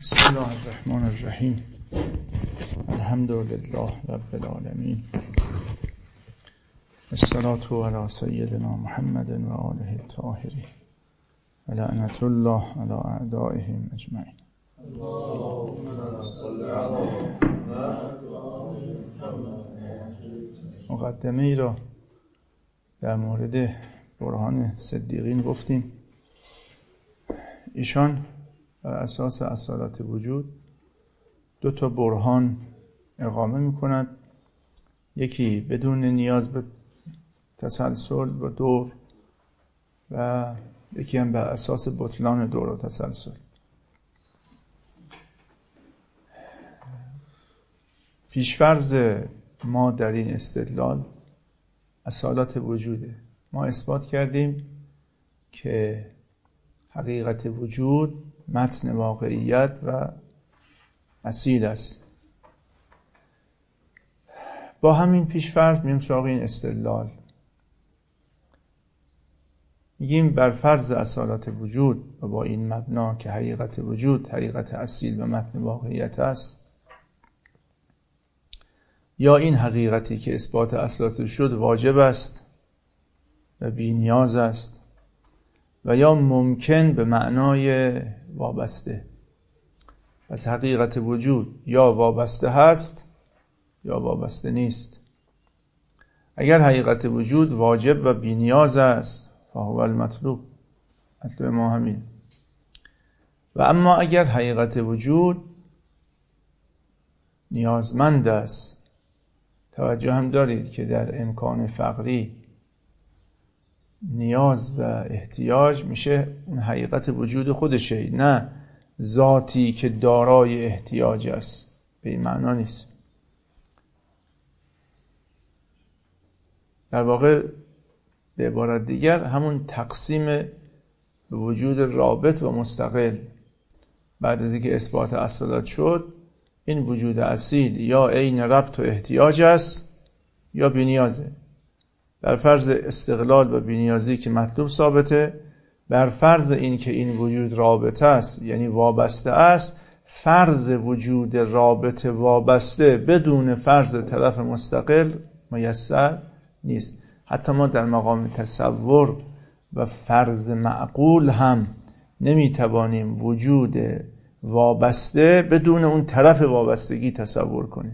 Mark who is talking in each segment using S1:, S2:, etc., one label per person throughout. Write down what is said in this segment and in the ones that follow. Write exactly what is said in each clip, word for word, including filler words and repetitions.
S1: بسم الله الرحمن الرحیم. الحمد لله رب العالمین. الصلاة علی سیدنا محمد و آله الطاهرین و لعنت الله علی اعدائهم اجمعین. مقدمه ای را در مورد برهان صدیقین گفتیم. ایشان بر اساس اصالت وجود دو تا برهان اقامه می‌کند، یکی بدون نیاز به تسلسل و دور و یکی هم بر اساس بطلان دور و تسلسل. پیشفرض ما در این استدلال اصالت وجوده. ما اثبات کردیم که حقیقت وجود متن واقعیت و اصیل است. با همین پیشفرض میریم سراغ این استدلال. میگیم بر فرض اصالت وجود و با این مبنا که حقیقت وجود حقیقت اصیل و متن واقعیت است، یا این حقیقتی که اثبات اصالت شد واجب است و بی نیاز است، و یا ممکن به معنای وابسته. پس حقیقت وجود یا وابسته هست یا وابسته نیست. اگر حقیقت وجود واجب و بی نیاز است فهو المطلوب، مطلوب ما همین. و اما اگر حقیقت وجود نیازمند است، توجه هم دارید که در امکان فقری نیاز و احتیاج میشه اون حقیقت وجود خودشه، نه ذاتی که دارای احتیاج است. به این معنا نیست. در واقع به عبارت دیگر همون تقسیم به وجود رابط و مستقل بعد از اینکه اثبات اصالت شد، این وجود اصیل یا عین ربط و احتیاج است یا بی‌نیازه. بر فرض استقلال و بی‌نیازی که مطلوب ثابته، بر فرض این که این وجود رابطه است یعنی وابسته است، فرض وجود رابطه وابسته بدون فرض طرف مستقل میسر نیست. حتی ما در مقام تصور و فرض معقول هم نمیتوانیم وجود وابسته بدون اون طرف وابستگی تصور کنیم.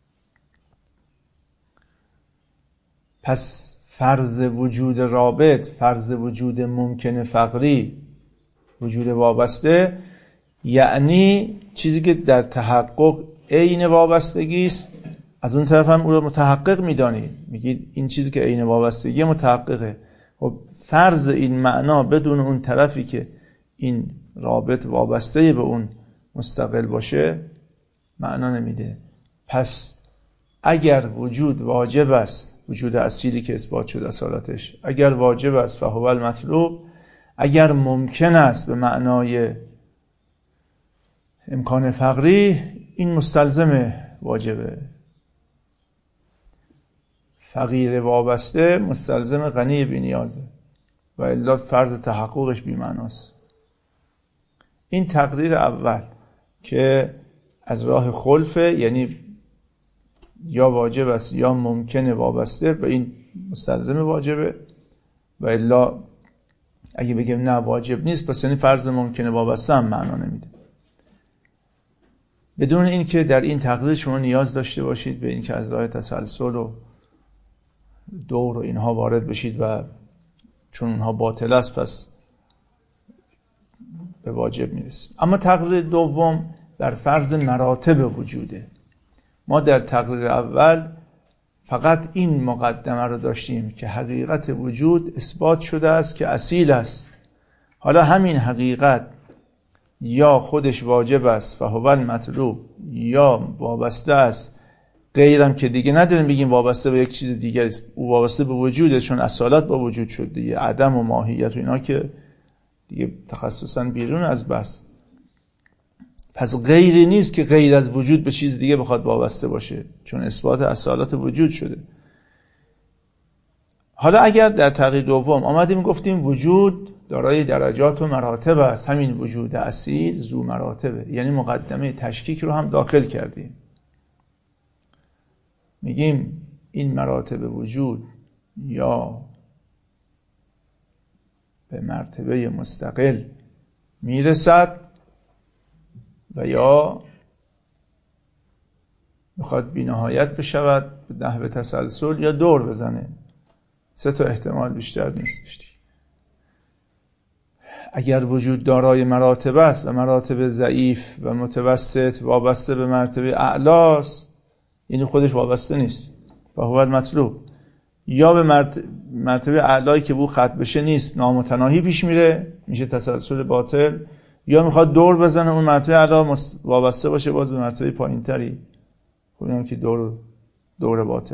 S1: پس فرض وجود رابط، فرض وجود ممکن فقری، وجود وابسته، یعنی چیزی که در تحقق عین وابستگی است، از اون طرف هم او رو متحقق می‌دانید، میگید این چیزی که عین وابستگی متحققه. خب فرض این معنا بدون اون طرفی که این رابط وابسته به اون مستقل باشه معنا نمیده. پس اگر وجود واجب است، وجود اصیلی که اثبات شد اصالتش، اگر واجب است فهو المطلوب، اگر ممکن است به معنای امکان فقری، این مستلزم واجبه. فقیر وابسته مستلزم غنی بی نیازه و الا فرض تحققش بی معناست. این تقریر اول که از راه خلفه، یعنی یا واجب است یا ممکنه وابسته، و این مستلزم واجبه. و الا اگه بگیم نه واجب نیست، پس یعنی فرض ممکنه وابسته هم معنا نمیده. بدون این که در این تقریر شما نیاز داشته باشید به این که از راه تسلسل و دور و اینها وارد بشید و چون اونها باطل است پس به واجب میرسید. اما تقریر دوم در فرض مراتب وجوده. ما در تقریر اول فقط این مقدمه رو داشتیم که حقیقت وجود اثبات شده است که اصیل است. حالا همین حقیقت یا خودش واجب است فهو المطلوب، یا وابسته است، غیرم که دیگه نداریم بگیم وابسته به یک چیز دیگر است، او وابسته به وجوده، چون اصالت با وجود شد دیگه. عدم و ماهیت و اینا که دیگه تخصصا بیرون از بحث. پس غیری نیست که غیر از وجود به چیز دیگه بخواد وابسته باشه، چون اثبات اصالت وجود شده. حالا اگر در تقریر دوم آمدیم گفتیم وجود دارای درجات و مراتب است. همین وجود اصیل ذو مراتبه، یعنی مقدمه تشکیک رو هم داخل کردیم. میگیم این مراتب وجود یا به مرتبه مستقل میرسد و یا میخواد بی نهایت بشود به نحو تسلسل یا دور بزنه. سه تا احتمال بیشتر نیست. اگر وجود دارای مراتب است و مراتب ضعیف و متوسط وابسته به مرتبه اعلاست، یعنی خودش وابسته نیست و هو مطلوب، یا به مرتبه اعلایی که بو خط بشه نیست، نامتناهی پیش میره، میشه تسلسل باطل، یا میخواد دور بزنه اون مرتبه اعلا وابسته باشه باز به مرتبه پایین تری، خب اینم که دور دور باطل.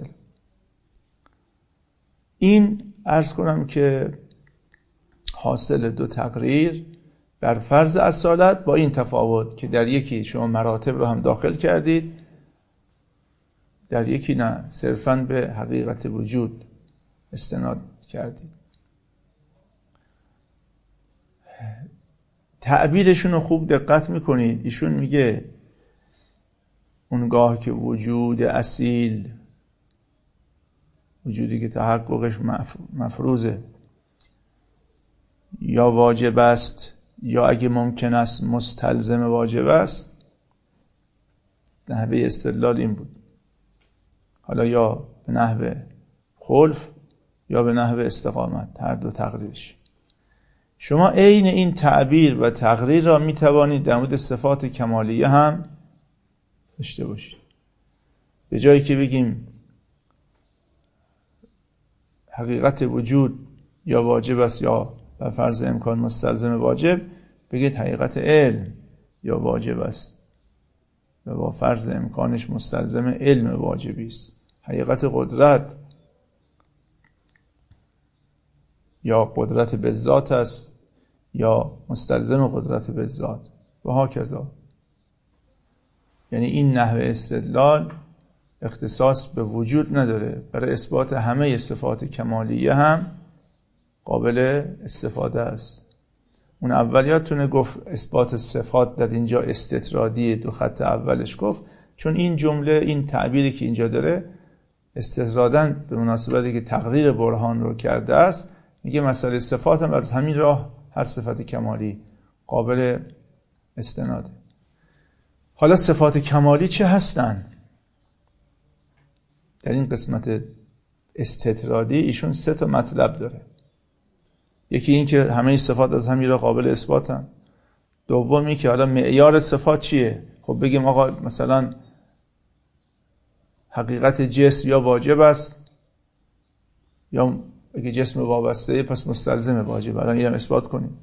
S1: این عرض کنم که حاصل دو تقریر بر فرض اصالت، با این تفاوت که در یکی شما مراتب رو هم داخل کردید، در یکی نه، صرفاً به حقیقت وجود استناد کردید. تعبیرشون رو خوب دقت میکنید. ایشون میگه اونگاه که وجود اصیل، وجودی که تحققش مفروضه، یا واجب است یا اگه ممکن است مستلزم واجب است، نحوه استدلال این بود. حالا یا به نحو خلف یا به نحو استقامت، هر دو تقریرش. شما عین این تعبیر و تقریر را می توانید در مورد صفات کمالیه هم داشته باشید. به جایی که بگیم حقیقت وجود یا واجب است یا بر فرض امکان مستلزم واجب، بگید حقیقت علم یا واجب است و با فرض امکانش مستلزم علم واجبی است. حقیقت قدرت یا قدرت به ذات است یا مستلزم قدرت به ذات و هاکذا. یعنی این نحوه استدلال اختصاص به وجود نداره، برای اثبات همه صفات کمالیه هم قابل استفاده است. اون اول یادتونه گفت اثبات صفات در اینجا استطرادی، دو خط اولش گفت، چون این جمله، این تعبیری که اینجا داره استطراداً به مناسبتی که تقریر برهان رو کرده است، میگه مسئله صفات هم از همین راه هر صفت کمالی قابل استناده. حالا صفات کمالی چه هستن؟ در این قسمت استطرادی ایشون سه تا مطلب داره. یکی این که همه صفات از همین راه قابل اثباتن. دومی که حالا معیار صفات چیه؟ خب بگیم آقا مثلا حقیقت جسم یا واجب است، یا اگه جسم وابسته پس مستلزم واجب، الان اینم اثبات کنیم.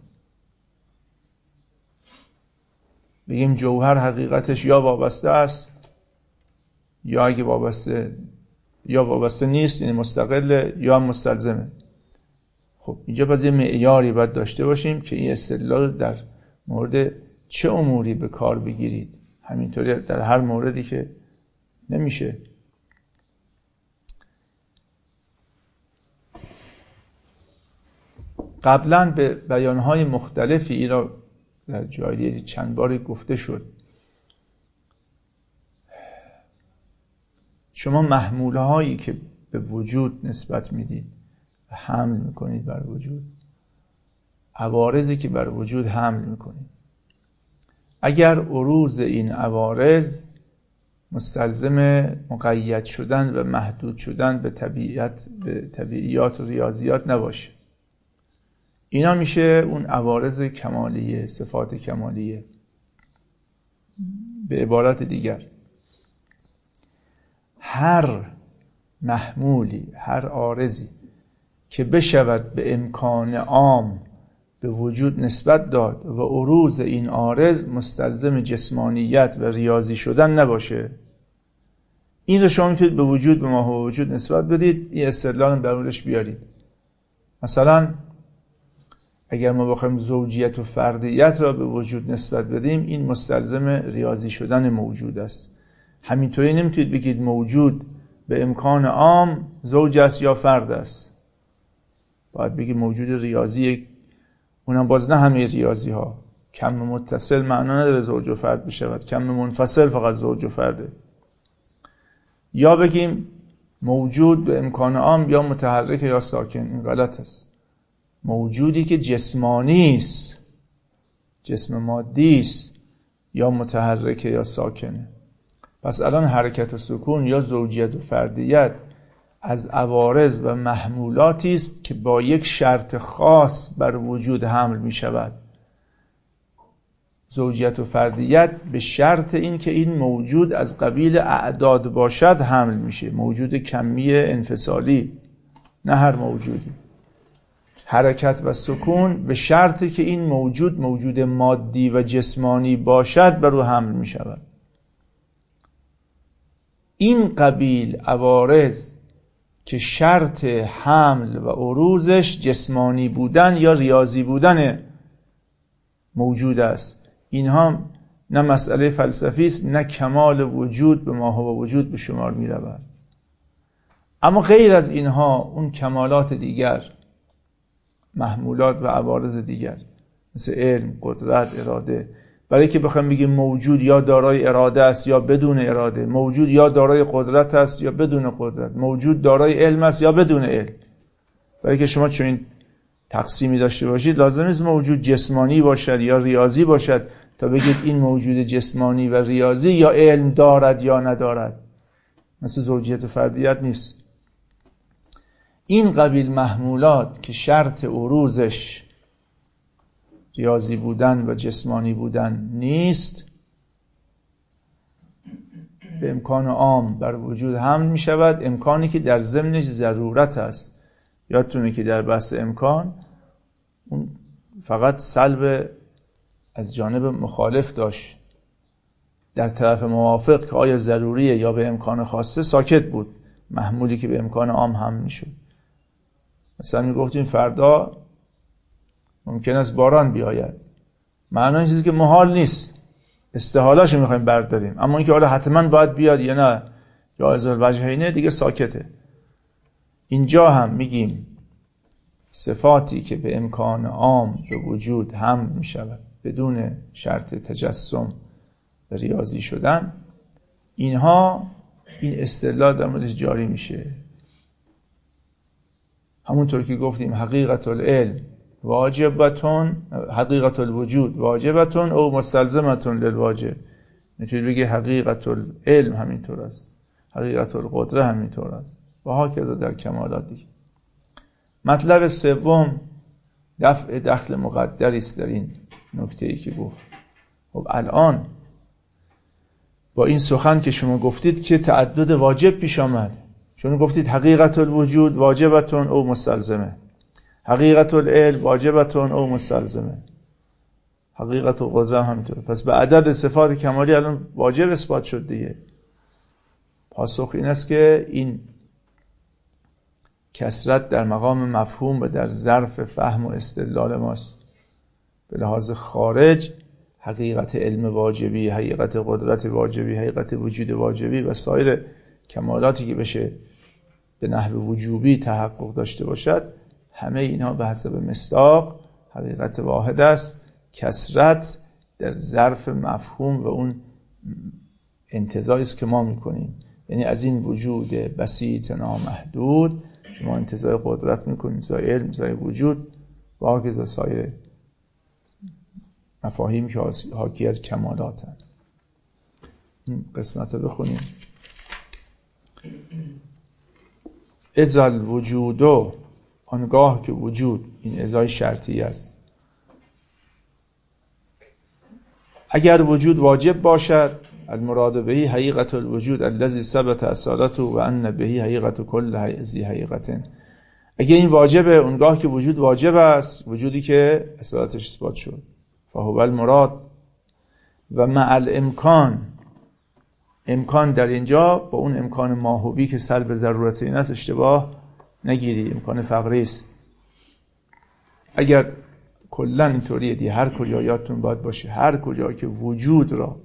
S1: بگیم جوهر حقیقتش یا وابسته است یا اگه وابسته یا وابسته نیست، یعنی مستقله یا مستلزمه. خب اینجا باز یه معیاری باید داشته باشیم که این استدلال در مورد چه اموری به کار بگیرید. همینطوری در هر موردی که نمیشه. قبلا به بیانهای مختلفی این را در جایی چند باری گفته شد. شما محموله هایی که به وجود نسبت میدید و حمل میکنید بر وجود، عوارضی که بر وجود حمل میکنید، اگر عروض این عوارض مستلزم مقید شدن و محدود شدن به طبیعت، به طبیعیات و ریاضیات نباشه، اینا میشه اون عوارض کمالیه، صفات کمالیه. به عبارت دیگر، هر محمولی، هر عارضی که بشود به امکان عام به وجود نسبت داد و عروض این عارض مستلزم جسمانیت و ریاضی شدن نباشه، این رو شما میتونید به وجود، به ماهو وجود نسبت بدید. این استدلال در موردش بیارید. مثلا اگر ما بخوایم زوجیت و فردیت را به وجود نسبت بدیم، این مستلزم ریاضی شدن موجود است. همینطوری نمیتونید بگید موجود به امکان عام زوج است یا فرد است. باید بگید موجود ریاضی اونم باز نه همه ریاضی ها. کم متصل معنا نداره زوج و فرد بشود، کم منفصل فقط زوج و فرده. یا بگیم موجود به امکان عام یا متحرک یا ساکن، این غلط است. موجودی که جسمانی است، جسم مادی است، یا متحرک یا ساکنه. پس الان حرکت و سکون یا زوجیت و فردیت از عوارض و محمولاتی است که با یک شرط خاص بر وجود حمل می شود. زوجیت و فردیت به شرط این که این موجود از قبیل اعداد باشد حمل میشه، موجود کمی انفصالی، نه هر موجودی. حرکت و سکون به شرطی که این موجود موجود مادی و جسمانی باشد بر او حمل می شود. این قبیل عوارض که شرط حمل و عروضش جسمانی بودن یا ریاضی بودن موجود است، اینها نه مسئله فلسفی است، نه کمال وجود به ماهو وجود به شمار می رود. اما غیر از اینها اون کمالات دیگر، محمولات و عوارض دیگر مثل علم، قدرت، اراده، برای که بخوام بگیم موجود یا دارای اراده است یا بدون اراده، موجود یا دارای قدرت است یا بدون قدرت، موجود دارای علم است یا بدون علم، برای که شما چون این تقسیمی داشته باشید لازم نیست موجود جسمانی باشد یا ریاضی باشد تا بگید این موجود جسمانی و ریاضی یا علم دارد یا ندارد. مثل زوجیت و فردیت نیست. این قبیل محمولات که شرط عروضش ریاضی بودن و جسمانی بودن نیست، به امکان عام بر وجود حمل می شود. امکانی که در ضمنش ضرورت است. یادتونه که در بحث امکان اون فقط سلب از جانب مخالف داشت، در طرف موافق که آیا ضروریه یا به امکان خاصه ساکت بود. محمولی که به امکان عام حمل می شود. مثلا می گفتیم فردا ممکن است باران بیاید، معنی این چیزی که محال نیست، استحاله‌اشو میخوایم برداریم، اما اینکه حالا حتما باید بیاد یا نه جایز الوجهینه دیگه ساکته. اینجا هم میگیم صفاتی که به امکان عام به وجود حمل میشود بدون شرط تجسم و ریاضی شدن، اینها این استدلال در موردش جاری میشه. همونطور که گفتیم حقیقت العلم واجبتون، حقیقت الوجود واجبتون او مستلزمتون للواجب. میتونید بگی حقیقت العلم همینطور است، حقیقت القدره همینطور است و هاکذا در کمالات دیگه. مطلب سوم دفع دخل مقدری است در این نکته‌ای که گفت. خب الان با این سخن که شما گفتید که تعدد واجب پیش آمد، چون گفتید حقیقت الوجود واجبتون او مستلزمه، حقیقت العلم واجبتون او مستلزمه، حقیقت القدره همینطور. پس به عدد صفات کمالی الان واجب اثبات شد دیگه. پاسخ این است که این کثرت در مقام مفهوم و در ظرف فهم و استدلال ماست. به لحاظ خارج حقیقت علم واجبی، حقیقت قدرت واجبی، حقیقت وجود واجبی و سایر کمالاتی که بشه به نحو وجوبی تحقق داشته باشد، همه اینها به حسب مصداق حقیقت واحد است. کثرت در ظرف مفهوم و اون انتزاعی است که ما میکنیم، یعنی از این وجود بسیط نامحدود شما انتزاع قدرت میکنید، انتزاع علم، انتزاع وجود و هاکذا سایر مفاهیم که حاکی از کمالات هست. این قسمت رو بخونیم. ازل وجودو، آنگاه که وجود، این ازای شرطی است، اگر وجود واجب باشد، المراد بهی حقیقت الوجود الذی ثبت اصالته و ان بهی حقیقت کل ذی حقیقت. اگر این واجبه، اونگاه که وجود واجب است، وجودی که اصالتش اثبات شد، فهو المراد. و مع الامکان، امکان در اینجا با اون امکان ماهوی که سلب ضرورت این است اشتباه نگیری، امکان فقری است. اگر کلا اینطوریه دی، هر کجا یادتون باید باشه، هر کجا که وجود را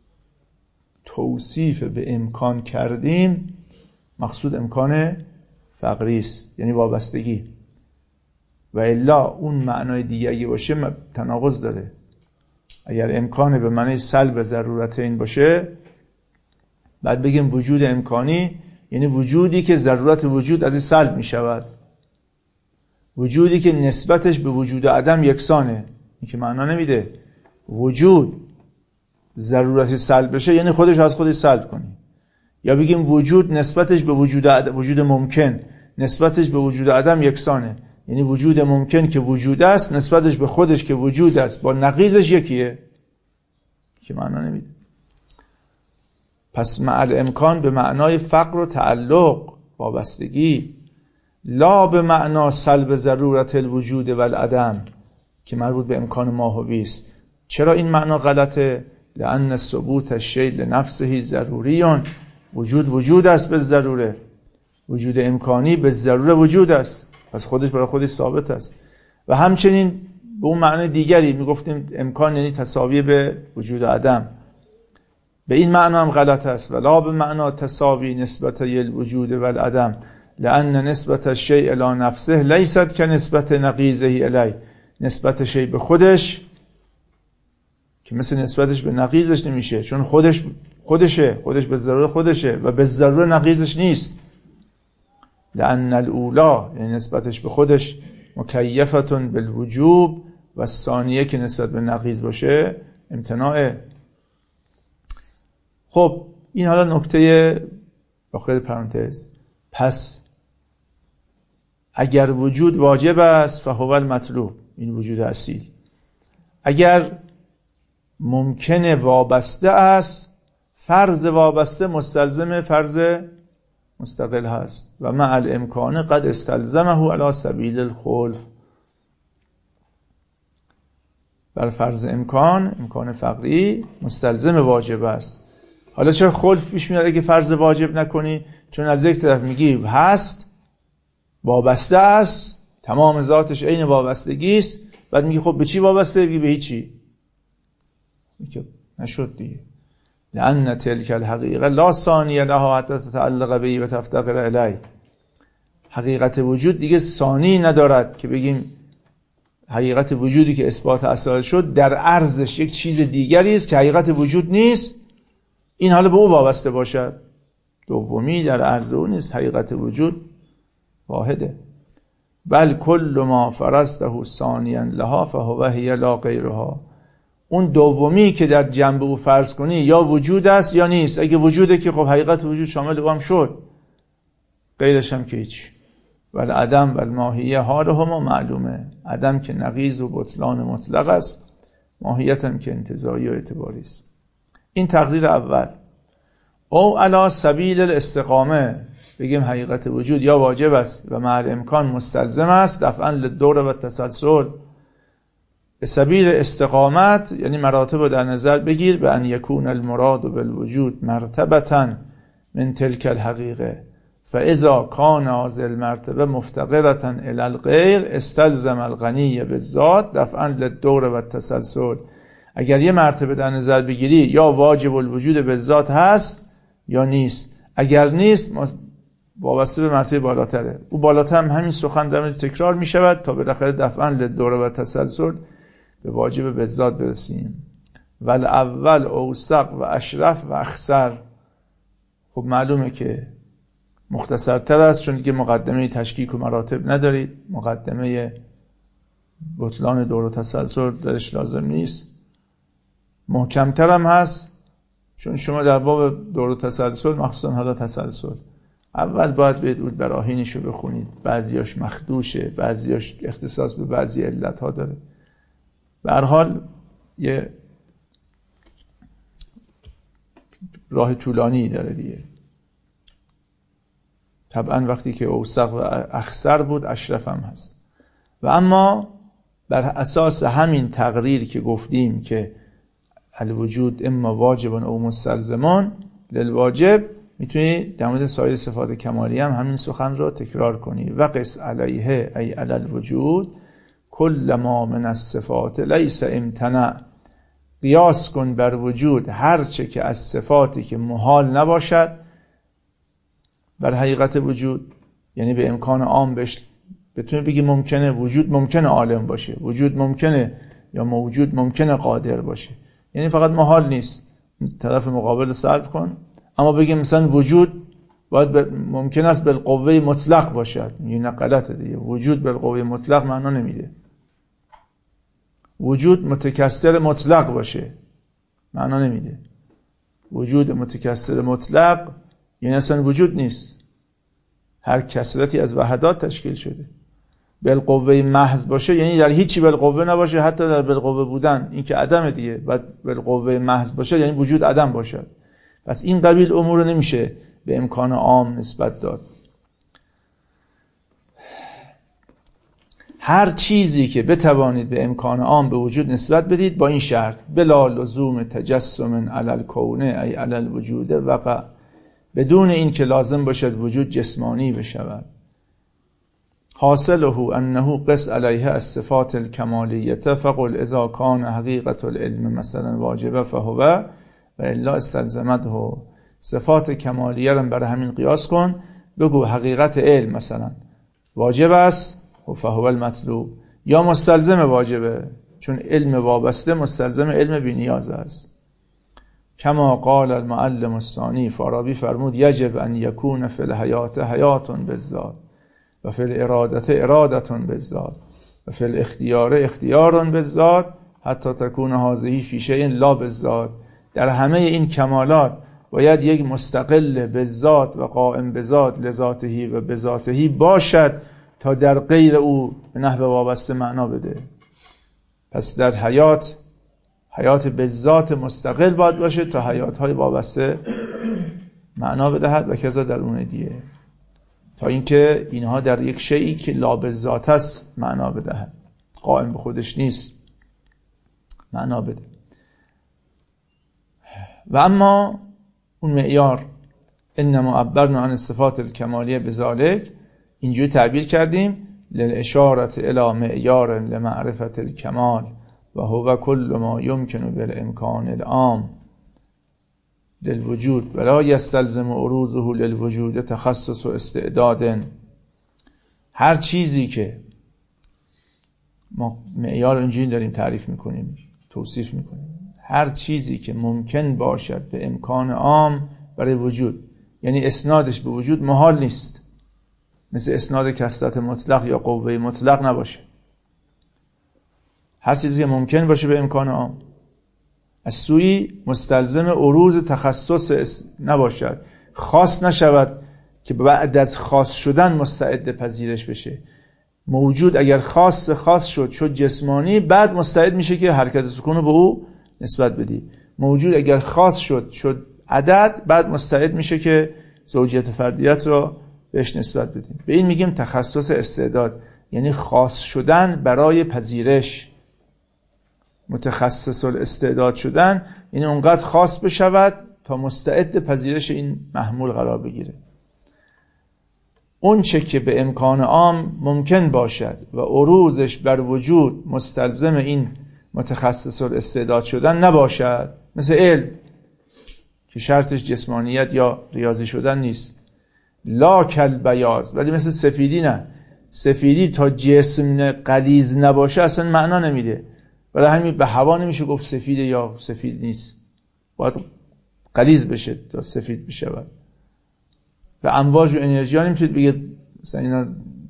S1: توصیف به امکان کردیم مقصود امکان فقری است، یعنی وابستگی. و الا اون معنای دیگه اگه باشه تناقض داره. اگر امکان به معنی سلب ضرورتین باشه بعد بگیم وجود امکانی یعنی وجودی که ضرورت وجود از این سلب می شود، وجودی که نسبتش به وجود عدم یکسانه. این که معنا نمیده وجود ضرورتی سلب بشه یعنی خودش از خودش سلب کنی، یا بگیم وجود نسبتش به وجود عدم، وجود ممکن نسبتش به وجود عدم یکسانه، یعنی وجود ممکن که وجود است نسبتش به خودش که وجود است با نقیضش یکیه، که معنا نمیده. پس مع الامکان به معنای فقر و تعلق، وابستگی، لا به معنا سلب ضرورت الوجود و العدم که مربوط به امکان ماهوی است. چرا این معنا غلطه؟ لأن ثبوت الشیء لنفسه ضروریون، وجود وجود است به ضروره، وجود امکانی به ضروره وجود است، پس خودش برای خودش ثابت است. و همچنین به اون معنی دیگری میگفتیم امکان یعنی تساوی به وجود عدم، به این معنا هم غلط است. ولا به معنا تساوی نسبت الوجود و العدم لأن نسبت الشیء الی نفسه لیست که نسبت نقیضه الی، نسبت شیء به خودش که مثل نسبتش به نقیضش نمیشه، چون خودش خودشه، خودش به ضرور خودشه و به ضرور نقیضش نیست. لأن الاولا یعنی نسبتش به خودش مکیفتون بالوجوب و الثانیه که نسبت به نقیض باشه امتناعه. خب این حالا نکته داخل پرانتز. پس اگر وجود واجب است فهو المطلوب، این وجود اصیل. اگر ممکنه وابسته است، فرض وابسته مستلزم فرض مستقل هست و مع الامکان قد استلزمه علی سبیل الخلف. بر فرض امکان، امکان فقری مستلزم واجب است. حالا چرا خلف پیش میاد اگه فرض واجب نکنی؟ چون از یک طرف میگی هست، وابسته است، تمام ذاتش عین وابستگی است، بعد میگی خب به چی وابسته؟ میگی به هیچی. میگه نشد دیگه. لأن تلك الحقیقه لا ثانی لها حتی تتعلق به و تفتقر الیه. حقیقت وجود دیگه ثانی ندارد که بگیم حقیقت وجودی که اثبات اصل شد در عرضش یک چیز دیگری است که حقیقت وجود نیست، این حالا به او وابسته باشد. دومی در عرض او نیست، حقیقت وجود واحده. بل کل ما فرضته ثانیا لها فهو هی لا غیرها. اون دومی که در جنب او فرض کنی یا وجود است یا نیست. اگه وجوده که خب حقیقت وجود شامل او هم شد، غیرش هم که هیچ. ول عدم و الماهیه حالهما معلومه. عدم که نقیض و بطلان مطلق است، ماهیت هم که انتزاعی و اعتباری است. این تقدیر اول. او علی سبیل الاستقامه، بگیم حقیقت وجود یا واجب است و مع الامکان مستلزم است دفعاً للدور و التسلسل. به سبیل استقامت یعنی مراتب در نظر بگیر به ان یکون المراد بالوجود مرتبةً من تلك الحقیقه فاذا کان هذه المرتبه مفتقرة الی الغیر استلزم الغنی بالذات دفعاً للدور و التسلسل. اگر یه مرتبه در نظر بگیری یا واجب الوجود به ذات هست یا نیست. اگر نیست وابسته به مرتبه بالاتره. او بالاتر هم همین سخن در مورد تکرار می شود تا بالاخره دفعاً للدور و تسلسل به واجب به ذات برسیم. ول اول اوثق و اشرف و اخسر. خب معلومه که مختصرتر است چون دیگه مقدمه تشکیک و مراتب ندارید، مقدمه بطلان دور و تسلسل درش لازم نیست. محکمتر هم هست چون شما در باب دور و تسلسل مخصوصا حالا تسلسل اول باید باید اول براهینشو بخونید، بعضیاش مخدوشه، بعضیاش اختصاص به بعضی علتها داره. به هر حال یه راه طولانی داره دیگه. طبعا وقتی که اوثق و اخسر بود اشرف هم هست. و اما بر اساس همین تقریر که گفتیم که الوجود اما واجب او مستلزمان للواجب، میتونی در مورد سایر صفات کمالی هم همین سخن رو تکرار کنی. و قس علیه ای علی الوجود کل ما من الصفات لیس امتنع. قیاس کن بر وجود هرچه که از صفاتی که محال نباشد بر حقیقت وجود، یعنی به امکان عام بهش بتونی بگی ممکنه وجود ممکنه عالم باشه، وجود ممکنه یا موجود ممکنه قادر باشه، یعنی فقط محال نیست، طرف مقابل سلب کن. اما بگیم مثلا وجود باید ممکن است بالقوه مطلق باشد، این غلطه دیگه. وجود بالقوه مطلق معنا نمیده. وجود متکثر مطلق باشه معنا نمیده. وجود متکثر مطلق یعنی اصلا وجود نیست، هر کثرتی از وحدات تشکیل شده. بالقوه محض باشه یعنی در هیچی بالقوه نباشه، حتی در بالقوه بودن، این که عدم دیگه. بعد بالقوه محض باشه یعنی وجود عدم باشد. پس این قبیل امور رو نمیشه به امکان عام نسبت داد. هر چیزی که بتوانید به امکان عام به وجود نسبت بدید با این شرط: بلا لزوم تجسم علی الکون ای علی الوجود وقع، بدون این که لازم باشد وجود جسمانی بشود. حاصله انه قس علیه الصفات الکمالیه فقل اذا کان حقیقت العلم مثلا واجبه فهو و الا استلزمته. صفات کمالیه رو برای همین قیاس کن، بگو حقیقت علم مثلا واجب است و فهو المطلوب، یا مستلزم واجبه، چون علم وابسته مستلزم علم بی‌نیاز است. کما قال المعلم الثانی، فارابی فرمود یجب ان یکون فی الحیات حیات بالذات و فی الارادت ارادت بالذات و فی الاختیار اختیار بالذات حتی تکون هذه فی شیء لا بالذات. در همه این کمالات باید یک مستقل بالذات و قائم بذات لذاته و بذاته باشد تا در غیر او به نحو وابسته معنا بده. پس در حیات حیات بالذات مستقل باید باشه تا حیات‌های وابسته معنا بدهد و کذا در اون دیگه، تا اینکه اینها در یک شیئی که لا بالذات است معنا بدهد، قائم به خودش نیست معنا بده. و اما اون معیار انما عبرنا عن الصفات الکمالیه بذالک، اینجوری تعبیر کردیم للاشارة الی معیار لمعرفة الکمال و هو کل ما یمکن بالامکان العام للوجود ولا یستلزم عروضه للوجود تخصص و استعداد. هر چیزی که ما معیار اینجوری داریم تعریف میکنیم توصیف میکنیم، هر چیزی که ممکن باشد به امکان عام برای وجود، یعنی اسنادش به وجود محال نیست، مثل اسناد کثرت مطلق یا قوه مطلق نباشه. هر چیزی که ممکن باشه به امکان عام از سوی مستلزم عروض تخصص نباشد، خاص نشود که بعد از خاص شدن مستعد پذیرش بشه. موجود اگر خاص خاص شد شد جسمانی، بعد مستعد میشه که حرکت سکون رو به او نسبت بدی. موجود اگر خاص شد شد عدد، بعد مستعد میشه که زوجیت فردیت رو بهش نسبت بدیم. به این میگیم تخصص استعداد، یعنی خاص شدن برای پذیرش. متخصص الاستعداد شدن یعنی اونقدر خاص بشود تا مستعد پذیرش این محمول قرار بگیره. اون چه که به امکان عام ممکن باشد و عروضش بر وجود مستلزم این متخصص الاستعداد شدن نباشد، مثل علم که شرطش جسمانیت یا ریاضی شدن نیست، لا کل بیاض، ولی مثل سفیدی نه. سفیدی تا جسم غلیظ نباشه اصلا معنا نمیده، ولی همین به هوا نمیشه گفت سفید یا سفید نیست، باید غلیظ بشه تا سفید بشه. و امواج و انرژی ها نمیتونید بگید مثلا اینا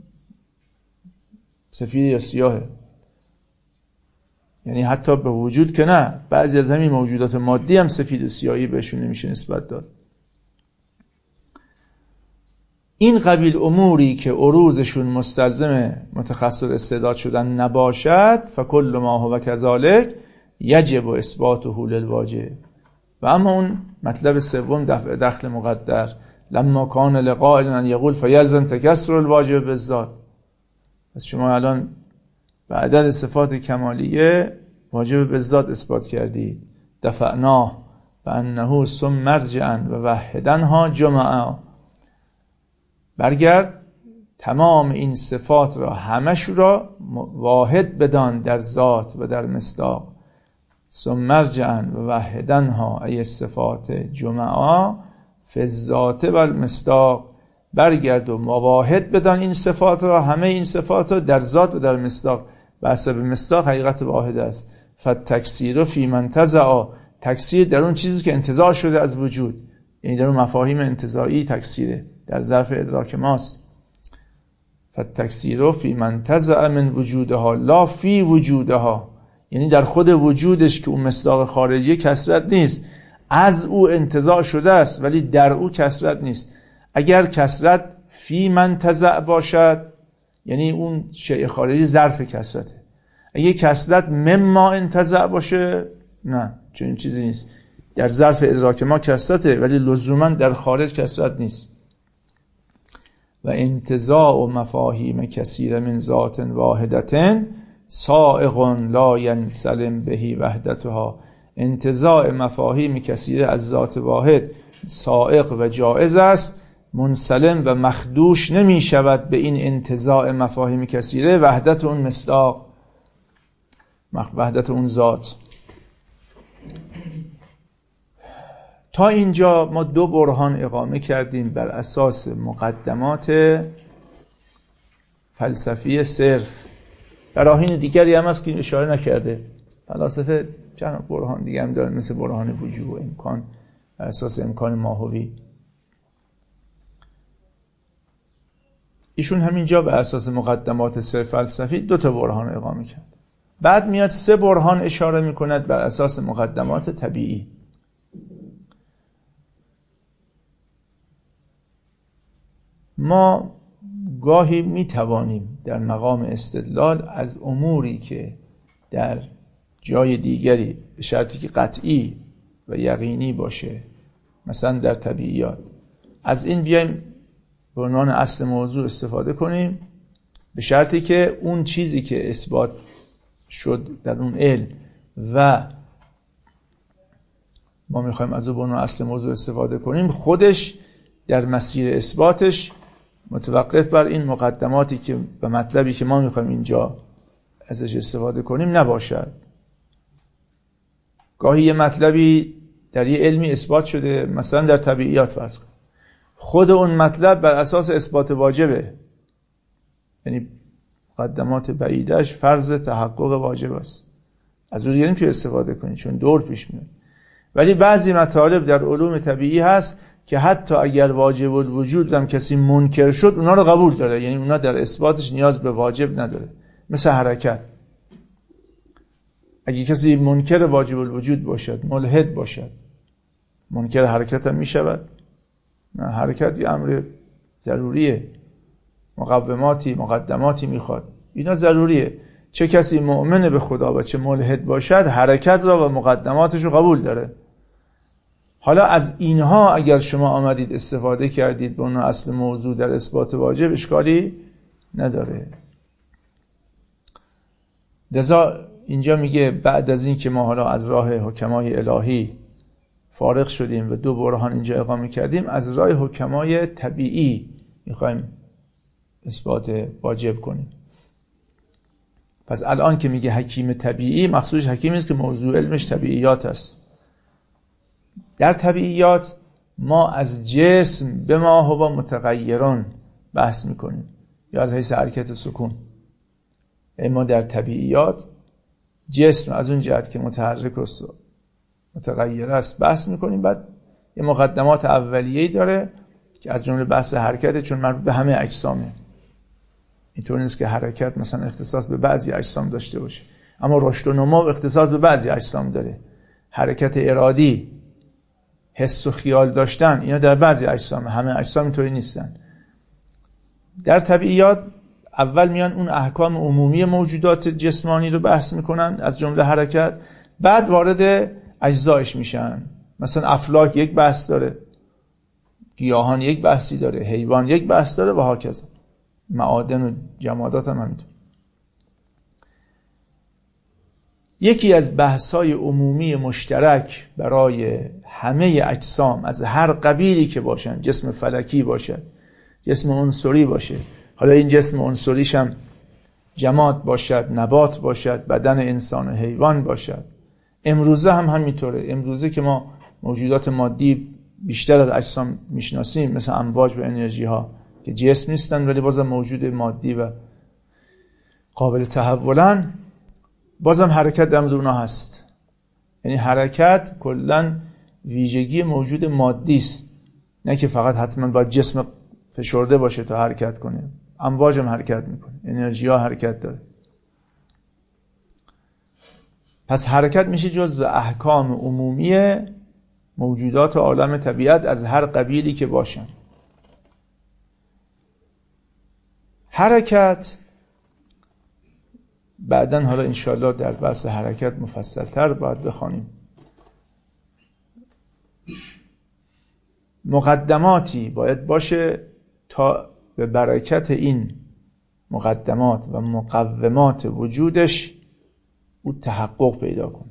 S1: سفید یا سیاهه، یعنی حتی به وجود که نه، بعضی از همین موجودات مادی هم سفید و سیاهی بهشون نمیشه نسبت داد. این قبیل اموری که عروضشون مستلزم متخصص استعداد شدن نباشد فکل ما هو کذالک یجب اثباته للواجب. و اما اون مطلب سوم دفع دخل مقدر، لما کان لقائل ان یقول فیلزم تکسر الواجب بالذات. پس شما الان به عدد صفات کمالیه واجب بالذات اثبات کردی، دفعناه فانه ثم مرجعا و وحدنها جمعا. برگرد تمام این صفات را همش را واحد بدان در ذات و در مصداق. ثم مرجعا و وحدنها ای صفات جمعا فی الذات و المصداق برگرد و مواحد بدان این صفات را، همه این صفات را در ذات و در مصداق. به حسب مصداق حقیقت واحد است. فتکثیر فی من تزع، تکثیر در اون چیزی که انتزاع شده از وجود، یعنی در اون مفاهیم انتزاعی تکثیره، در ظرف ادراک ماست. فتکثیر فی من تزع من وجودها لا فی وجودها، یعنی در خود وجودش که اون مصداق خارجی کثرت نیست، از او انتزاع شده است ولی در او کثرت نیست. اگر کثرت فی من تزع باشد یعنی اون شیء خارجی ظرف کثرته. اگه کثرت مما انتزع باشه نه، چون این چیزی نیست. در ظرف ادراک ما کثرته ولی لزوما در خارج کثرت نیست. و انتزاع و مفاهیم کثیر من ذات واحدتن سائغ لا ینسلم بهی وحدتها، انتزاع مفاهیم کثیر از ذات واحد سائغ و جائز است، منسلم و مخدوش نمی شود به این انتزاع مفاهیم کثیره وحدت اون مصداق، وحدت اون ذات. تا اینجا ما دو برهان اقامه کردیم بر اساس مقدمات فلسفی صرف. براهین دیگری هم هست که اشاره نکرده. فلاسفه چند برهان دیگه هم دارن، مثل برهان وجود و امکان، بر اساس امکان ماهوی. ایشون همینجا بر اساس مقدمات صرف فلسفی دو تا برهان اقامه کرد. بعد میاد سه برهان اشاره میکند بر اساس مقدمات طبیعی. ما گاهی میتوانیم در مقام استدلال از اموری که در جای دیگری به شرطی که قطعی و یقینی باشه، مثلا در طبیعیات، از این بیایم به عنوان اصل موضوع استفاده کنیم، به شرطی که اون چیزی که اثبات شد در اون علم و ما میخوایم از اون به عنوان اصل موضوع استفاده کنیم خودش در مسیر اثباتش متوقف بر این مقدماتی که و مطلبی که ما میخوایم اینجا ازش استفاده کنیم نباشد. گاهی یه مطلبی در یه علمی اثبات شده، مثلا در طبیعیات فرض کن، خود اون مطلب بر اساس اثبات واجبه، یعنی مقدمات بعیدش فرض تحقق واجب است، از اون دیگه که استفاده کنید چون دور پیش میاد. ولی بعضی مطالب در علوم طبیعی هست که حتی اگر واجب الوجود هم کسی منکر شد اونا رو قبول داره، یعنی اونا در اثباتش نیاز به واجب نداره. مثل حرکت، اگه کسی منکر واجب الوجود باشد، ملحد باشد، منکر حرکت هم می شود؟ نه، حرکت یه امر ضروریه، مقوماتی مقدماتی میخواد، اینا ضروریه. چه کسی مؤمن به خدا و چه ملحد باشد حرکت را و مقدماتش رو قبول داره. حالا از اینها اگر شما آمدید استفاده کردید به اون اصل موضوع در اثبات واجب اشکالی نداره. لذا اینجا میگه بعد از این که ما حالا از راه حکمای الهی فارغ شدیم و دو برهان اینجا اقامه کردیم، از راه حکمای طبیعی میخوایم اثبات واجب کنیم. پس الان که میگه حکیم طبیعی، مقصودش حکیمی است که موضوع علمش طبیعیات است. در طبیعیات ما از جسم به ما هو متغیران بحث میکنیم یا از حیث حرکت سکون. اما در طبیعیات جسم از اون جهت که متحرک است و متغیر است بحث میکنیم. بعد یه مقدمات اولیه‌ای داره که از جمله بحث حرکت، چون مربوط به همه اجسامه. اینطور نیست که حرکت مثلا اختصاص به بعضی اجسام داشته باشه، اما رشد و نمو اختصاص به بعضی اجسام داره. حرکت ارادی، حس و خیال داشتن، اینا در بعضی اجسام، همه اجسام اینطوری نیستن. در طبیعیات اول میان اون احکام عمومی موجودات جسمانی رو بحث میکنن از جمله حرکت، بعد وارد اجزایش میشن. مثلا افلاک یک بحث داره، گیاهان یک بحثی داره، حیوان یک بحث داره و هاکذا. معادن و جمادات هم همینطور. یکی از بحث‌های عمومی مشترک برای همه اجسام از هر قبیلی که باشن، جسم فلکی باشه، جسم عنصری باشه، حالا این جسم عنصریش هم جماد باشد، نبات باشد، بدن انسان و حیوان باشد. امروزه هم همینطوره. امروزه که ما موجودات مادی بیشتر از اجسام میشناسیم، مثل امواج و انرژی ها، که جسم نیستن ولی بازم موجود مادی و قابل تحولن، بازم حرکت در مورد اونها هست. یعنی حرکت کلاً ویژگی موجود مادی است، نه که فقط حتما باید جسم فشرده باشه تا حرکت کنه. امواج هم حرکت میکنه، انرژی ها حرکت داره. پس حرکت میشه جزو احکام عمومی موجودات عالم طبیعت از هر قبیلی که باشن. حرکت بعداً حالا انشاءالله در بحث حرکت مفصل‌تر باید بخوانیم. مقدماتی باید باشه تا به برکت این مقدمات و مقومات وجودش او تحقق پیدا کنه.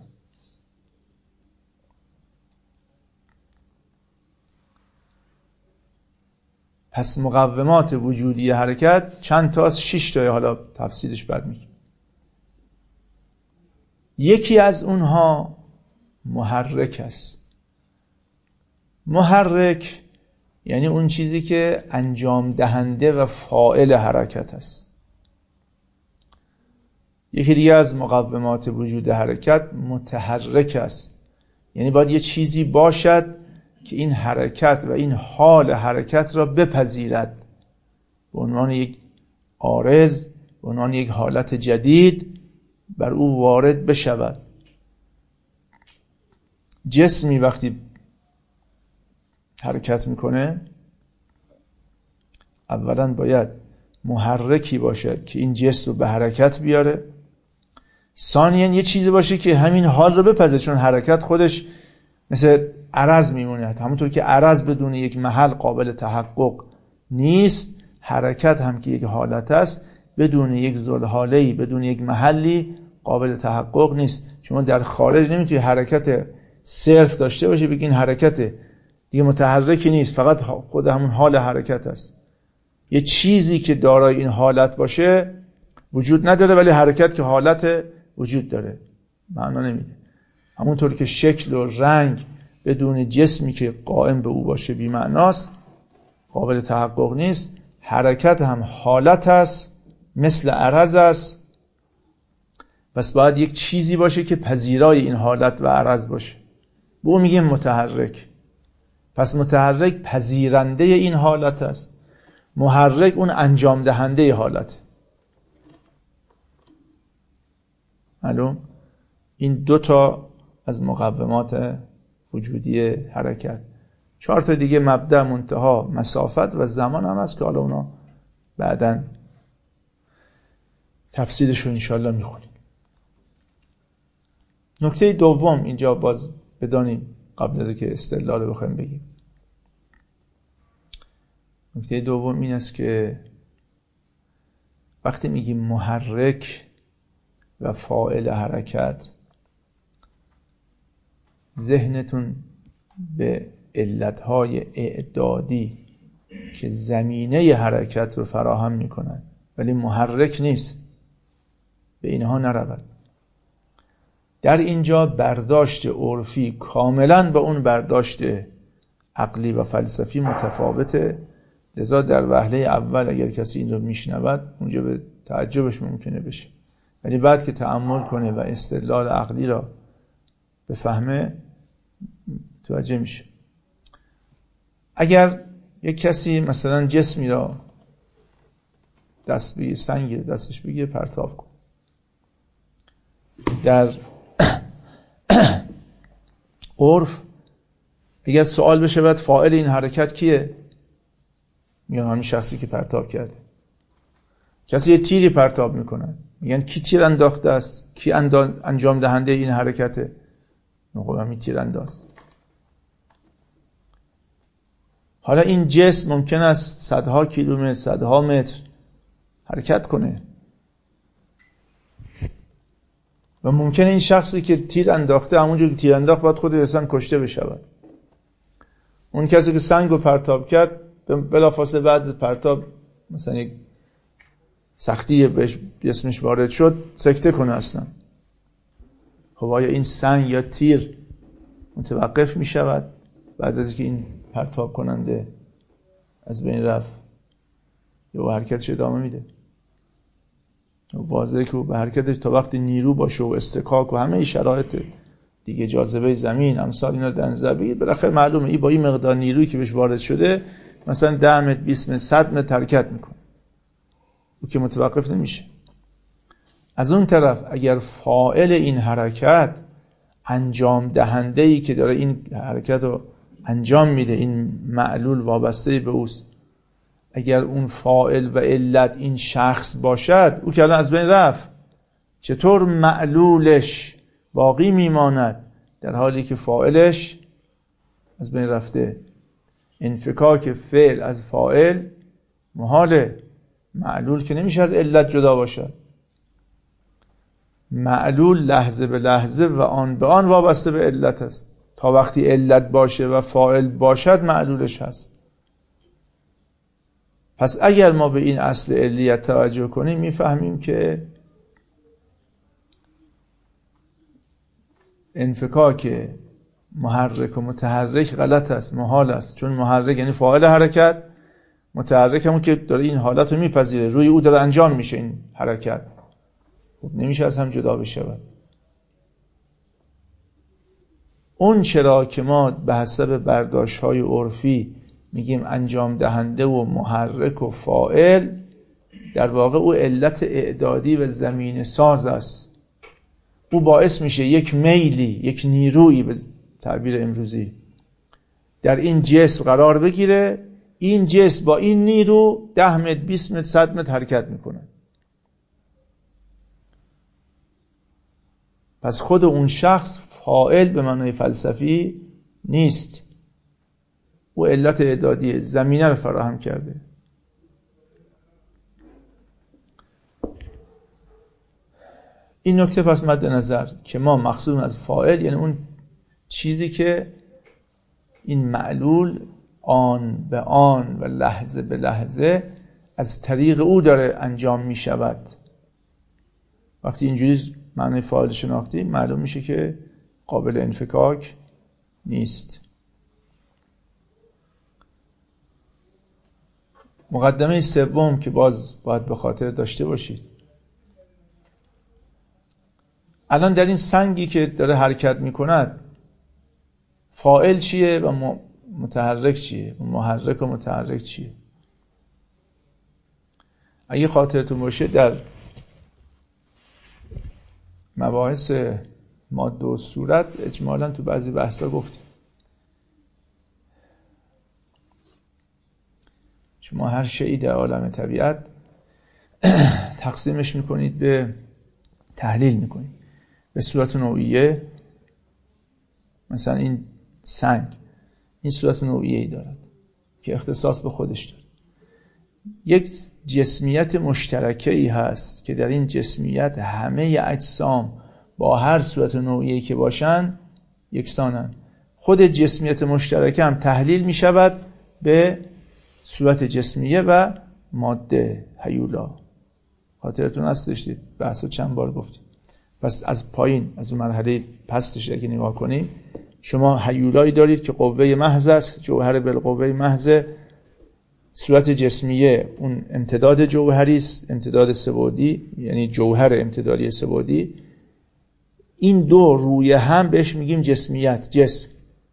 S1: پس مقومات وجودی حرکت چند تا از شش تا، حالا تفصیلش بعد میگم. یکی از اونها محرک است. محرک یعنی اون چیزی که انجام دهنده و فاعل حرکت است. یکی دیگه از مقومات وجود حرکت متحرک است. یعنی باید یه چیزی باشد که این حرکت و این حال حرکت را بپذیرد به عنوان یک عارض، به عنوان یک حالت جدید بر او وارد بشود. جسمی وقتی حرکت میکنه اولا باید محرکی باشد که این جسم رو به حرکت بیاره، ثانیاً یه چیزی باشه که همین حال رو بپذیره، چون حرکت خودش مثل عرض میمونه. همونطور که عرض بدون یک محل قابل تحقق نیست، حرکت هم که یک حالت است بدون یک ذوالحاله‌ای، بدون یک محلی قابل تحقق نیست. شما در خارج نمیتونی حرکت صرف داشته باشی بگی این حرکت دیگه متحرکی نیست، فقط خود همون حال حرکت است. یه چیزی که دارای این حالت باشه وجود نداره، ولی حرکت که حالت وجود داره، معنا نمیده. همونطور که شکل و رنگ بدون جسمی که قائم به او باشه بی معناست، قابل تحقق نیست، حرکت هم حالت است، مثل عرض است. پس باید یک چیزی باشه که پذیرای این حالت و عرض باشه، به اون میگیم متحرک. پس متحرک پذیرنده این حالت است، محرک اون انجام دهنده حالت. معلوم؟ این دو تا از مقومات وجودی حرکت. چهار تا دیگه مبدأ، منتها، مسافت و زمان هم هست که حالا اونا بعداً تفصیلش رو انشاءالله میخونیم. نکته دوم اینجا باز بدانیم قبل از اینکه استدلال رو بخوایم بگیم. نکته دوم این است که وقتی میگیم محرک و فاعل حرکت، ذهنتون به علتهای اعدادی که زمینه حرکت رو فراهم میکنن ولی محرک نیست، به اینها نرود. در اینجا برداشت عرفی کاملا با اون برداشت عقلی و فلسفی متفاوته. لذا در وهله اول اگر کسی این رو میشنود اونجا به تعجبش ممکنه بشه، ولی بعد که تأمل کنه و استدلال عقلی را بفهمه متوجه میشه. اگر یک کسی مثلا جسمی را دست بگیر، سنگ دستش بگیر پرتاب کن، در عرف اگر سوال بشه بعد فاعل این حرکت کیه؟ میگن همین شخصی که پرتاب کرده. کسی یه تیری پرتاب میکنه، میگن کی تیر انداخته است؟ کی انجام دهنده این حرکته؟ میگن همین تیر انداز. حالا این جسم ممکن است صدها کیلومتر، صدها متر حرکت کنه و ممکنه این شخصی که تیر انداخته همونجور که تیر انداخت باید خود رسن کشته بشود. اون کسی که سنگ رو پرتاب کرد بلافاصله بعد پرتاب مثلا یک سختی بهش جسمش وارد شد سکته کنه اصلا. خب آیا این سنگ یا تیر متوقف می شود بعد از که این پرتاب کننده از بین رفت؟ یا حرکتش ادامه میده. واضحه که به حرکتش تا وقتی نیرو باشه و استکاک و همه شرایط دیگه جاذبه زمین امثال اینا در نظر بگیر، بالاخره معلومه این با این مقدار نیرویی که بهش وارد شده مثلا ده متر بیست متر صد متر حرکت میکنه، او که متوقف نمیشه. از اون طرف اگر فاعل این حرکت، انجام دهنده‌ای که داره این حرکت رو انجام میده، این معلول وابسته به اوست، اگر اون فاعل و علت این شخص باشد، او که الان از بین رفت، چطور معلولش باقی میماند در حالی که فاعلش از بین رفته؟ انفکاک فعل از فاعل محاله. معلول که نمیشه از علت جدا باشد. معلول لحظه به لحظه و آن به آن وابسته به علت است. تا وقتی علت باشه و فاعل باشد معلولش هست. پس اگر ما به این اصل علیت توجه کنیم میفهمیم که انفکاک محرک و متحرک غلط است، محال است. چون محرک یعنی فاعل حرکت، متحرک همون که داره این حالت رو میپذیره، روی او داره انجام میشه این حرکت، خب نمیشه از هم جدا بشود. اون چرا که ما به حسب برداشت‌های عرفی میگیم انجام دهنده و محرک و فاعل، در واقع او علت اعدادی و زمین ساز است. او باعث میشه یک میلی، یک نیرویی به تعبیر امروزی در این جسم قرار بگیره. این جسم با این نیرو ده متر بیست متر صد متر حرکت میکنه. پس خود اون شخص فاعل به معنای فلسفی نیست، او علت اعدادی زمینه رو فراهم کرده. این نکته پس مد نظر که ما مقصود از فاعل یعنی اون چیزی که این معلول آن به آن و لحظه به لحظه از طریق او داره انجام می شود. وقتی اینجوری معنی فاعل شناختی، معلوم میشه که قابل انفکاک نیست. مقدمه سوم که باز باید به خاطر داشته باشید، الان در این سنگی که داره حرکت میکند فاعل چیه و متحرک چیه؟ محرک و متحرک چیه؟ اگه خاطرتون باشه در مباحث ماده و صورت اجمالاً تو بعضی بحثا گفتیم شما هر شیئی در عالم طبیعت تقسیمش میکنید، به تحلیل میکنید به صورت نوعیه. مثلا این سنگ این صورت نوعیه‌ای دارد که اختصاص به خودش داره. یک جسمیت مشترکه‌ای هست که در این جسمیت همه اجسام با هر صورت نوعیه‌ای که باشن یکسانن. خود جسمیت مشترکه هم تحلیل می شود به صورت جسمیه و ماده هیولا. خاطرتون هستش دید بحثو چند بار گفتیم. پس از پایین از اون مرحله پستش اگه نگاه کنیم، شما هیولایی دارید که قوه محض است، جوهر بالقوه محض. صورت جسمیه اون امتداد جوهری است، امتداد سه‌بعدی، یعنی جوهر امتدادی سه‌بعدی. این دو روی هم بهش میگیم جسمیت، جسم،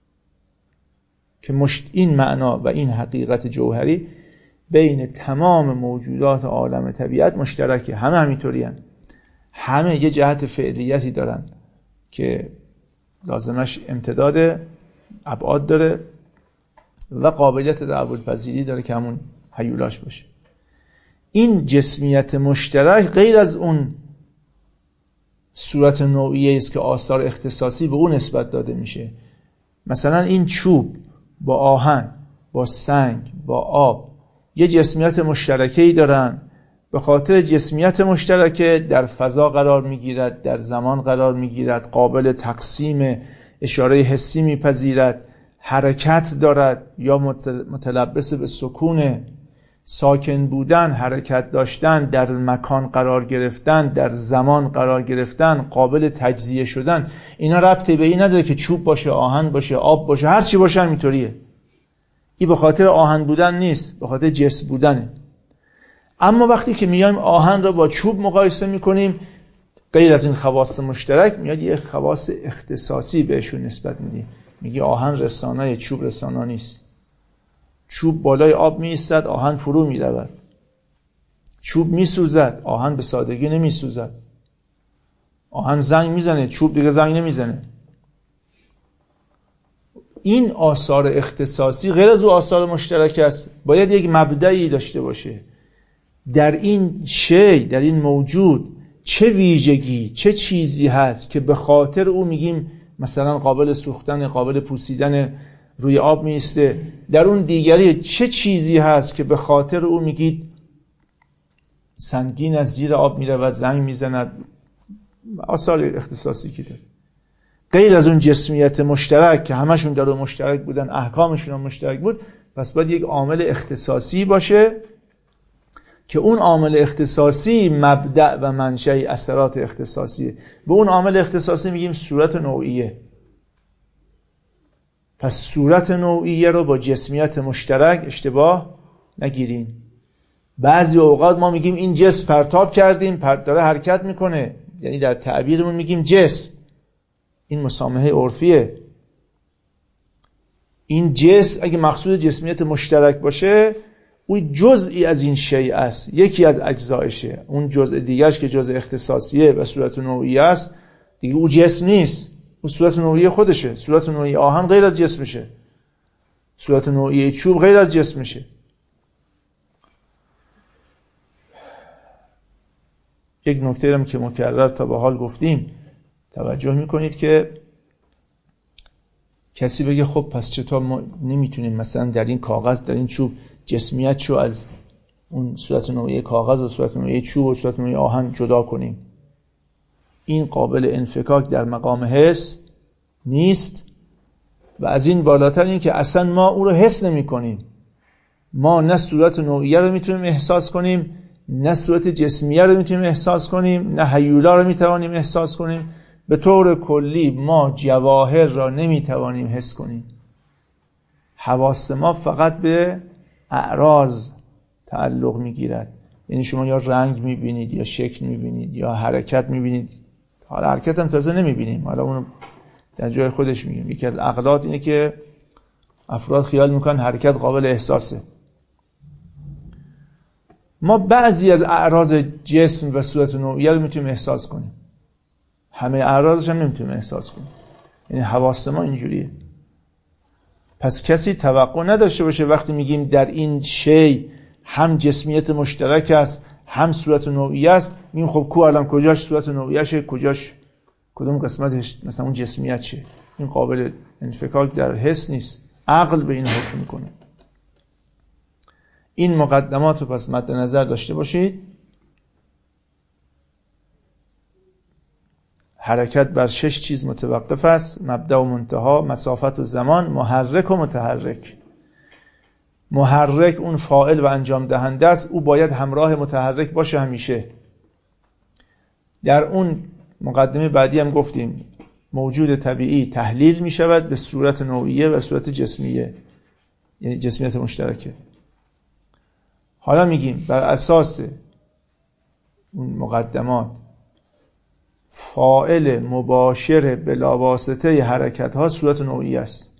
S1: که مشت این معنا و این حقیقت جوهری بین تمام موجودات عالم طبیعت مشترکه. همه همینطوری هن. همه یه جهت فعلیتی دارن که لازمش امتداد ابعاد داره و قابلیت تحول پذیری داره که همون هیولاش باشه. این جسمیت مشترک غیر از اون صورت نوعیه است که آثار اختصاصی به اون نسبت داده میشه. مثلا این چوب با آهن، با سنگ، با آب یه جسمیت مشترکه‌ای دارن. به خاطر جسمیت مشترکه در فضا قرار میگیرد، در زمان قرار میگیرد، قابل تقسیم اشاره حسی میپذیرد، حرکت دارد یا متلبس به سکون، ساکن بودن، حرکت داشتن، در مکان قرار گرفتن، در زمان قرار گرفتن، قابل تجزیه شدن. اینا ربطی به این نداره که چوب باشه، آهن باشه، آب باشه، هر چی باشه همینطوریه. این به خاطر آهن بودن نیست، به خاطر جسم بودنه. اما وقتی که میایم آهن رو با چوب مقایسه میکنیم، غیر از این خواص مشترک میاد یه خواص اختصاصی بهشون نسبت میدیم. میگه آهن رسانه، چوب رسانه نیست. چوب بالای آب میایستد، آهن فرو میرود. چوب میسوزد، آهن به سادگی نمیسوزد. آهن زنگ میزنه، چوب دیگه زنگ نمیزنه. این آثار اختصاصی غیر از او آثار مشترک است. باید یک مبدئی داشته باشه. در این شی، در این موجود چه ویژگی، چه چیزی هست که به خاطر او میگیم مثلا قابل سوختن، قابل پوسیدن، روی آب میسته. در اون دیگری چه چیزی هست که به خاطر او میگید سنگین از زیر آب میرود، زنگ میزند. آثار اختصاصی که داره. غیر از اون جسمیت مشترک که همشون در اون مشترک بودن، احکامشون هم مشترک بود، پس باید یک عامل اختصاصی باشه که اون عامل اختصاصی مبدأ و منشأ اثرات اختصاصیه. به اون عامل اختصاصی میگیم صورت نوعیه. پس صورت نوعیه رو با جسمیت مشترک اشتباه نگیرین. بعضی اوقات ما میگیم این جسم پرتاب کردیم، پرت داره حرکت میکنه، یعنی در تعبیرمون میگیم جسم. این مسامحه عرفیه. این جسم اگه مقصود جسمیت مشترک باشه، اون جزئی از این شیء است، یکی از اجزایشه. اون جزء دیگرش که جزء اختصاصیه و صورت نوعیه است، دیگه اون جسم نیست، اون صورت نوعیه خودشه. صورت نوعیه آهن غیر از جسمشه، صورت نوعیه چوب غیر از جسمشه. یک نکته هم که مکرر تا به حال گفتیم، توجه میکنید که کسی بگه خب پس چطور ما نمیتونیم مثلا در این کاغذ، در این چوب جسمیت شو از اون صورت نوعیه کاغذ و صورت نوعیه چوب و صورت نوعیه آهن جدا کنیم؟ این قابل انفکاک در مقام حس نیست. و از این بالاتر این که اصلا ما او رو حس نمی کنیم. ما نه صورت نوعیه رو میتونیم احساس کنیم، نه صورت جسمیه رو میتونیم احساس کنیم، نه هیولا رو میتوانیم احساس کنیم. به طور کلی ما جواهر را نمیتوانیم حس کنیم. حواس ما فقط به اعراض تعلق میگیرد. یعنی شما یا رنگ میبینید، یا شکل میبینید، یا حرکت میبینید. حالا حرکت هم تازه نمیبینیم، حالا اونو در جای خودش میگیم. یکی از عقلات اینه که افراد خیال میکنن حرکت قابل احساسه. ما بعضی از اعراض جسم و صورت نوعیه رو میتونیم احساس کنیم، همه اعراضش هم نمیتونیم احساس کنیم. یعنی حواس ما اینجوریه. پس کسی توقع نداشته باشه وقتی میگیم در این شی هم جسمیت مشترک است، هم صورت نوعیه است، میگیم خب کو الان کجاش صورت نوعیه شه، کجاش کدوم قسمتش مثلا اون جسمیت شه؟ این قابل انفکاک در حس نیست. عقل به این حکم میکنه. این مقدمات رو پس مد نظر داشته باشید. حرکت بر شش چیز متوقف است: مبدأ و منتها، مسافت و زمان، محرک و متحرک. محرک اون فاعل و انجام دهنده است، او باید همراه متحرک باشه همیشه. در اون مقدمه بعدی هم گفتیم موجود طبیعی تحلیل می شود به صورت نوعیه و صورت جسمیه، یعنی جسمیت مشترکه. حالا میگیم بر اساس اون مقدمات فاعل مباشر بلاواسطه حرکت ها صورت نوعیه است.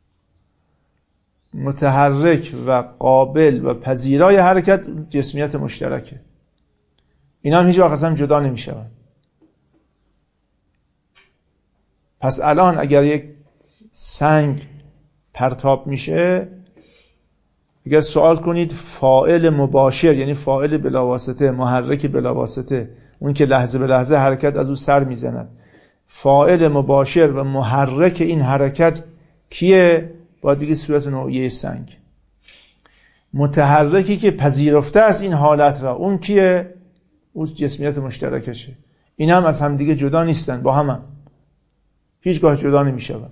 S1: متحرک و قابل و پذیرای حرکت جسمیت مشترکه. اینا هم هیچ وقت اصلا جدا نمیشن. پس الان اگر یک سنگ پرتاب میشه، اگر سوال کنید فاعل مباشر یعنی فاعل بلاواسطه، محرک بلاواسطه، اون که لحظه به لحظه حرکت از او سر میزند، فاعل مباشر و محرک این حرکت کیه؟ باید بگید صورت نوعیه سنگ. متحرکی که پذیرفته است این حالت را، اون کیه؟ اون جسمیت مشترکشه. این هم از هم دیگه جدا نیستن، با هم, هم. هیچگاه جدا نمیشون.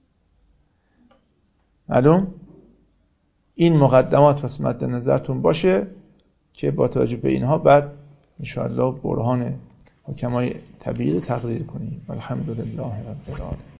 S1: معلوم؟ این مقدمات پس مد نظرتون باشه که با توجه به اینها بعد انشاءالله برهان حکمای طبیعی رو تقریر کنیم. الحمدلله رب العالمین.